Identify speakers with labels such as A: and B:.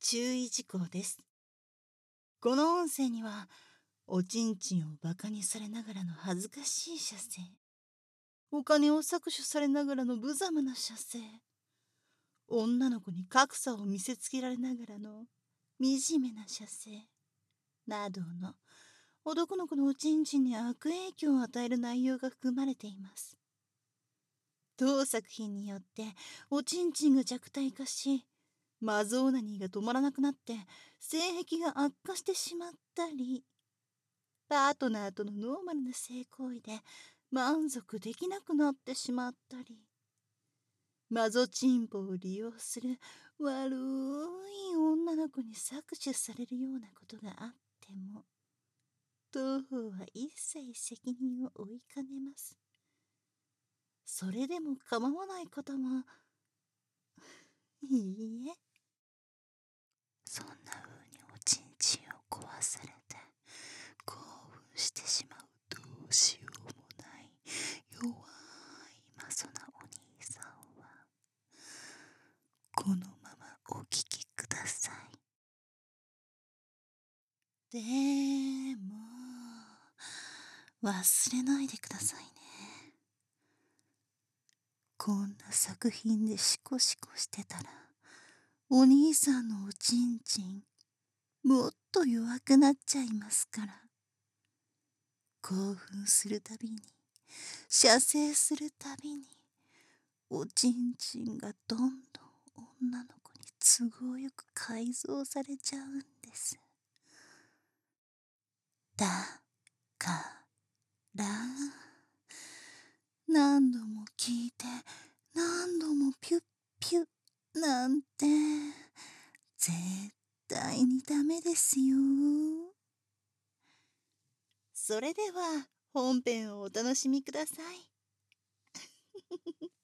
A: 注意事項です。この音声には、おちんちんをバカにされながらの恥ずかしい射精、お金を搾取されながらの無様な射精、女の子に格差を見せつけられながらの惨めな射精、などの男の子のおちんちんに悪影響を与える内容が含まれています。当作品によっておちんちんが弱体化し、マゾオナニーが止まらなくなって性癖が悪化してしまったり、パートナーとのノーマルな性行為で満足できなくなってしまったり、マゾチンポを利用する悪い女の子に搾取されるようなことがあっても、当方は一切責任を負いかねます。それでも構わない方も、いいえ。そんな風におちんちんを壊されて興奮してしまうどうしようもない弱いマゾなお兄さんは、このままお聞きください。でも忘れないでくださいね。こんな作品でシコシコしてたら、お兄さんのおちんちんもっと弱くなっちゃいますから。興奮するたびに、射精するたびに、おちんちんがどんどん女の子に都合よく改造されちゃうんです。だから何度も聞いて何度もピュッピュッなんて絶対にダメですよ。それでは本編をお楽しみください。